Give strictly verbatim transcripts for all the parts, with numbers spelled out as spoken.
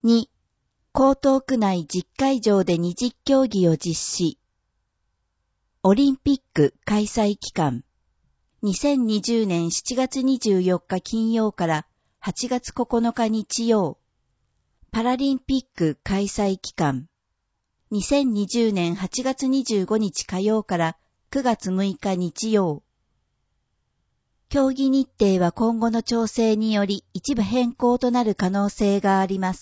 に、江東区内じゅっかいじょうでにじゅっきょうぎを実施。オリンピック開催期間。にせんにじゅうねんしちがつにじゅうよっか金曜からはちがつここのか日曜。パラリンピック開催期間。にせんにじゅうねんはちがつにじゅうごにち火曜からくがつむいか日曜。競技日程は今後の調整により一部変更となる可能性があります。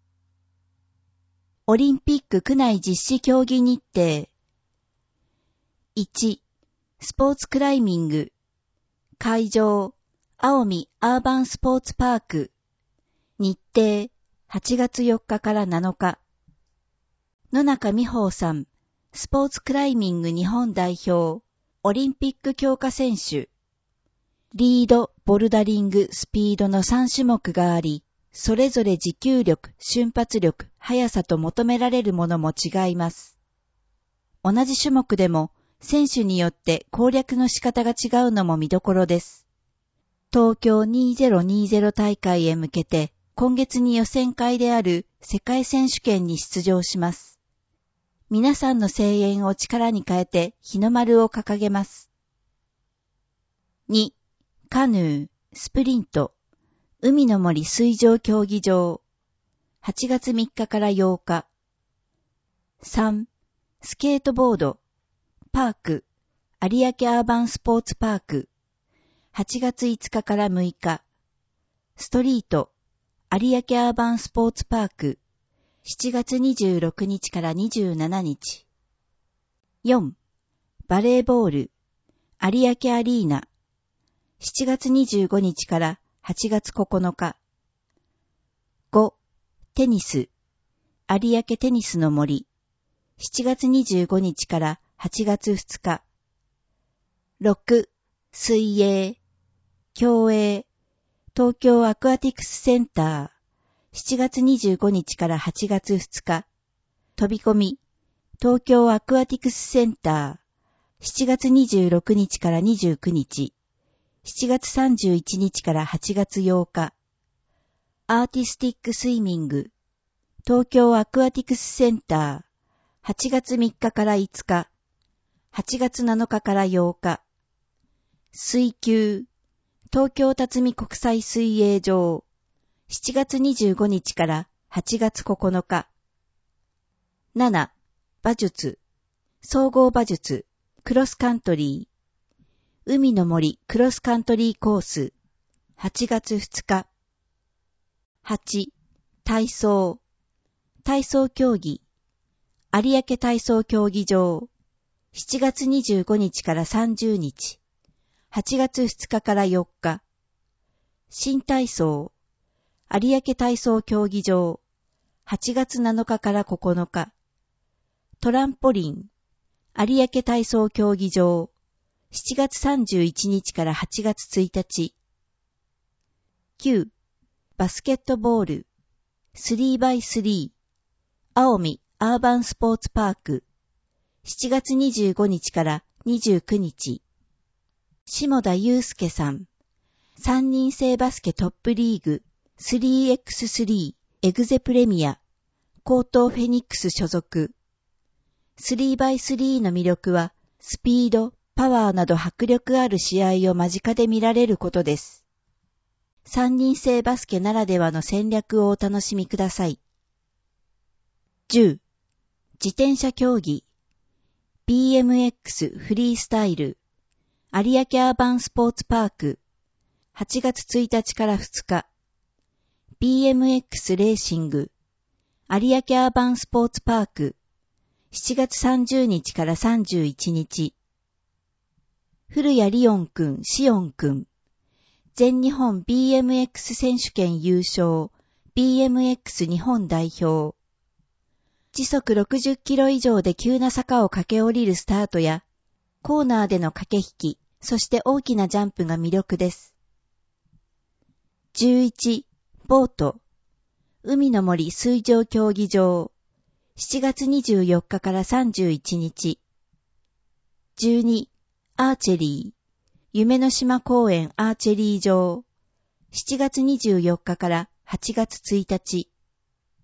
オリンピック区内実施競技日程。いち、スポーツクライミング。会場、青海アーバンスポーツパーク。日程、はちがつよっかからなのか。野中美穂さん、スポーツクライミング日本代表、オリンピック強化選手。リード、ボルダリング、スピードのさんしゅもくがあり、それぞれ持久力、瞬発力、速さと求められるものも違います。同じ種目でも、選手によって攻略の仕方が違うのも見どころです。東京にせんにじゅう大会へ向けて、今月に予選会である世界選手権に出場します。皆さんの声援を力に変えて日の丸を掲げます。に、カヌー、スプリント、海の森水上競技場、はちがつみっかからようか。さん、スケートボード、パーク、有明アーバンスポーツパーク、はちがついつかからむいか。ストリート、有明アーバンスポーツパーク、しちがつにじゅうろくにちからにじゅうしちにち。よん、バレーボール、有明アリーナ、しちがつにじゅうごにちからはちがつここのか。ご、テニス、有明テニスの森、しちがつにじゅうごにちからはちがつふつか。ろく、水泳、競泳、東京アクアティクスセンター、しちがつにじゅうごにちからはちがつふつか。飛び込み、東京アクアティクスセンター、しちがつにじゅうろくにちからにじゅうくにち。しちがつさんじゅういちにちからはちがつようか。アーティスティックスイミング、東京アクアティクスセンター、はちがつみっかからいつか、はちがつなのかからようか。水球、東京辰巳国際水泳場、しちがつにじゅうごにちからはちがつここのか。なな、馬術、総合馬術、クロスカントリー、海の森クロスカントリーコース、はちがつふつか。はち、体操、体操競技、有明体操競技場、しちがつにじゅうごにちからさんじゅうにち、はちがつふつかからよっか。新体操、有明体操競技場、はちがつなのかからここのか。トランポリン、有明体操競技場、しちがつさんじゅういちにちからはちがつついたち。きゅう、バスケットボール、スリーバイスリー、青海アーバンスポーツパーク、しちがつにじゅうごにちからにじゅうくにち。下田祐介さん、さんにん制バスケトップリーグ スリーエックススリー エグゼプレミア、江東フェニックス所属。スリーバイスリーの魅力は、スピード、パワーなど迫力ある試合を間近で見られることです。さんにん制バスケならではの戦略をお楽しみください。じゅう、自転車競技、ビーエムエックス フリースタイル、有明アーバンスポーツパーク、はちがつついたちからふつか。ビーエムエックス レーシング、有明アーバンスポーツパーク、しちがつさんじゅうにちからさんじゅういちにち。古谷リオンくん、シオンくん。全日本 ビーエムエックス 選手権優勝、ビーエムエックス 日本代表。時速ろくじゅっキロ以上で急な坂を駆け下りるスタートや、コーナーでの駆け引き、そして大きなジャンプが魅力です。じゅういち、ボート。海の森水上競技場。しちがつにじゅうよっかからさんじゅういちにち。じゅうに、アーチェリー。夢の島公園アーチェリー場。しちがつにじゅうよっかからはちがつついたち。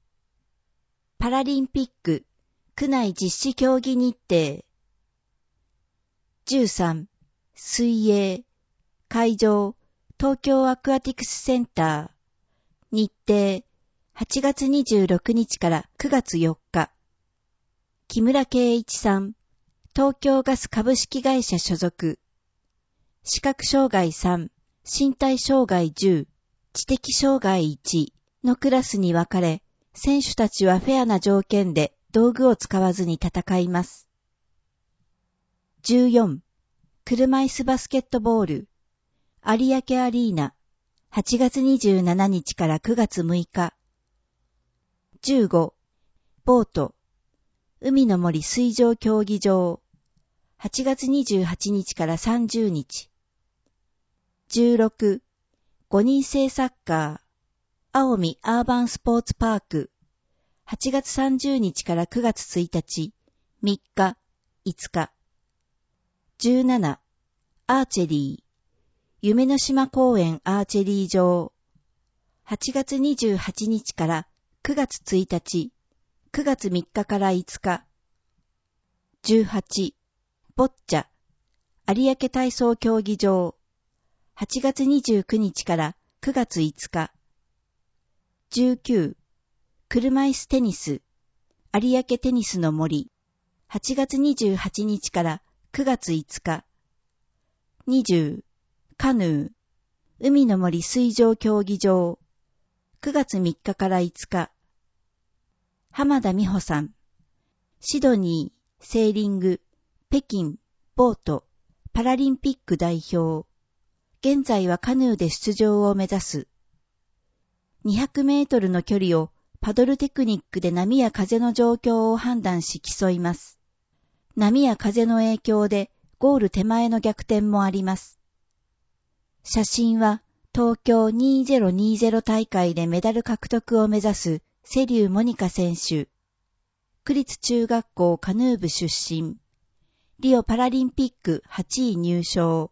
パラリンピック区内実施競技日程。じゅうさん、水泳、会場、東京アクアティクスセンター。日程、はちがつにじゅうろくにちからくがつよっか。木村圭一さん、東京ガス株式会社所属。視覚障害さん、身体障害じゅう、知的障害いちのクラスに分かれ、選手たちはフェアな条件で道具を使わずに戦います。じゅうよん、車椅子バスケットボール、有明アリーナ、はちがつにじゅうしちにちからくがつむいか。じゅうご、ボート、海の森水上競技場、はちがつにじゅうはちにちからさんじゅうにち。じゅうろく、ごにんせいサッカー、青海アーバンスポーツパーク、はちがつさんじゅうにちからくがつついたち、みっか、いつか。じゅうなな、アーチェリー、夢の島公園アーチェリー場、はちがつにじゅうはちにちからくがつついたち、くがつみっかからいつか。じゅうはち、ボッチャ、有明体操競技場、はちがつにじゅうくにちからくがついつか。じゅうきゅう、車椅子テニス、有明テニスの森、はちがつにじゅうはちにちからくがついつか。にじゅう、カヌー、海の森水上競技場、くがつみっかからいつか。浜田美穂さん、シドニー、セーリング、北京、ボート、パラリンピック代表。現在はカヌーで出場を目指す。にひゃくメートルの距離をパドルテクニックで波や風の状況を判断し競います。波や風の影響でゴール手前の逆転もあります。写真は東京にせんにじゅう大会でメダル獲得を目指す瀬立モニカ選手。区立中学校カヌー部出身。リオパラリンピックはちい入賞。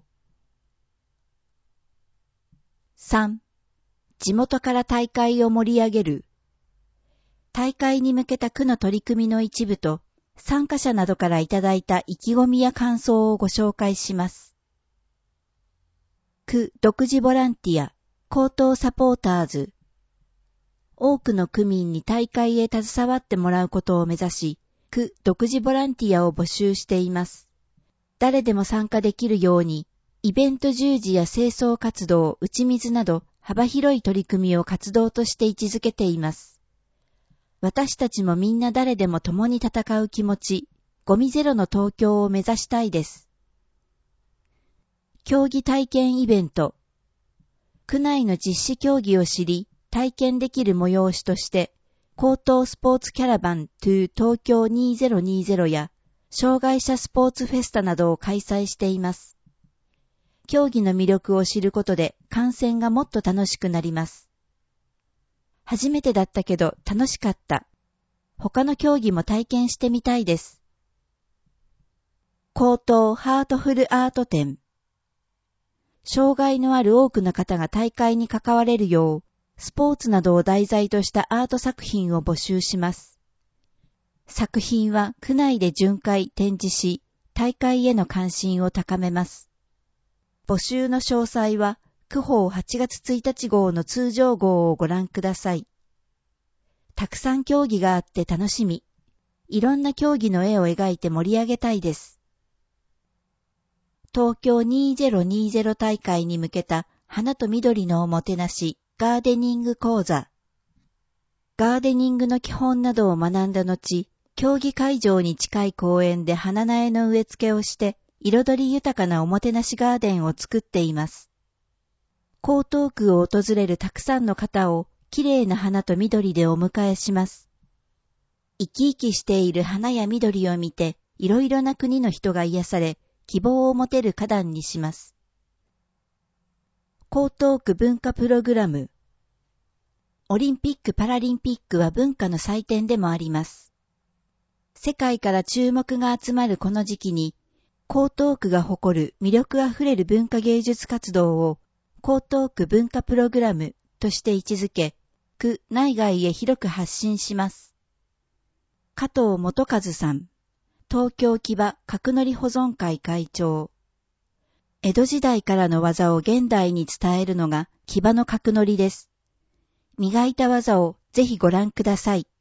さん、地元から大会を盛り上げる。大会に向けた区の取り組みの一部と、参加者などからいただいた意気込みや感想をご紹介します。区独自ボランティア、高等サポーターズ。多くの区民に大会へ携わってもらうことを目指し、区独自ボランティアを募集しています。誰でも参加できるように、イベント従事や清掃活動、打ち水など幅広い取り組みを活動として位置づけています。私たちもみんな誰でも共に戦う気持ち、ゴミゼロの東京を目指したいです。競技体験イベント。区内の実施競技を知り、体験できる催しとして、高等スポーツキャラバン to 東京にせんにじゅうや障害者スポーツフェスタなどを開催しています。競技の魅力を知ることで観戦がもっと楽しくなります。初めてだったけど楽しかった。他の競技も体験してみたいです。高等ハートフルアート展。障害のある多くの方が大会に関われるよう、スポーツなどを題材としたアート作品を募集します。作品は区内で巡回展示し、大会への関心を高めます。募集の詳細は、区報はちがつついたち号の通常号をご覧ください。たくさん競技があって楽しみ。いろんな競技の絵を描いて盛り上げたいです。東京にせんにじゅう大会に向けた花と緑のおもてなしガーデニング講座。ガーデニングの基本などを学んだ後、競技会場に近い公園で花苗の植え付けをして、彩り豊かなおもてなしガーデンを作っています。江東区を訪れるたくさんの方をきれいな花と緑でお迎えします。生き生きしている花や緑を見て、いろいろな国の人が癒され、希望を持てる花壇にします。江東区文化プログラム。オリンピック・パラリンピックは文化の祭典でもあります。世界から注目が集まるこの時期に、江東区が誇る魅力あふれる文化芸術活動を江東区文化プログラムとして位置づけ、区内外へ広く発信します。 加藤元和さん、東京木場角乗保存会会長。江戸時代からの技を現代に伝えるのが木場の角乗です。磨いた技をぜひご覧ください。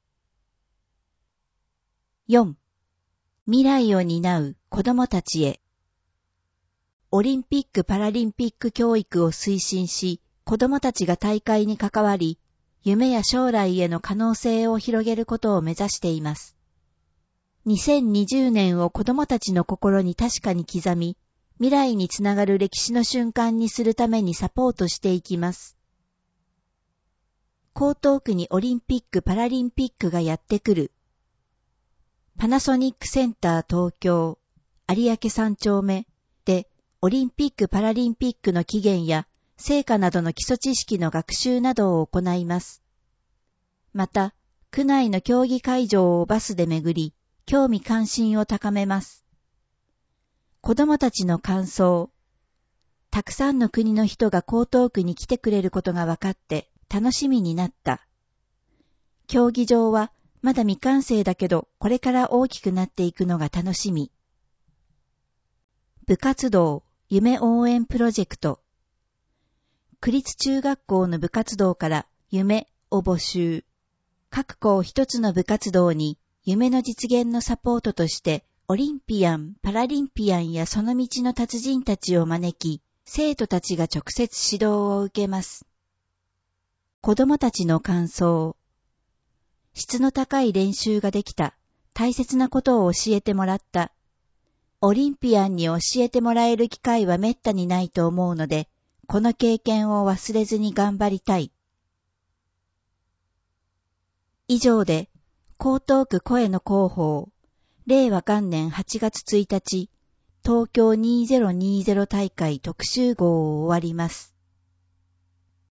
よん. 未来を担う子どもたちへ。オリンピック・パラリンピック教育を推進し、子どもたちが大会に関わり、夢や将来への可能性を広げることを目指しています。にせんにじゅうねんを子どもたちの心に確かに刻み、未来につながる歴史の瞬間にするためにサポートしていきます。江東区にオリンピック・パラリンピックがやってくる。パナソニックセンター東京、有明さん丁目でオリンピック・パラリンピックの起源や成果などの基礎知識の学習などを行います。また、区内の競技会場をバスで巡り、興味関心を高めます。子どもたちの感想。たくさんの国の人が江東区に来てくれることが分かって楽しみになった。競技場はまだ未完成だけど、これから大きくなっていくのが楽しみ。部活動、夢応援プロジェクト。区立中学校の部活動から夢を募集。各校一つの部活動に夢の実現のサポートとして、オリンピアン、パラリンピアンやその道の達人たちを招き、生徒たちが直接指導を受けます。子どもたちの感想。質の高い練習ができた。大切なことを教えてもらった。オリンピアンに教えてもらえる機会はめったにないと思うので、この経験を忘れずに頑張りたい。以上で、江東区声の広報、令和元年はちがつついたち、東京にせんにじゅう大会特集号を終わります。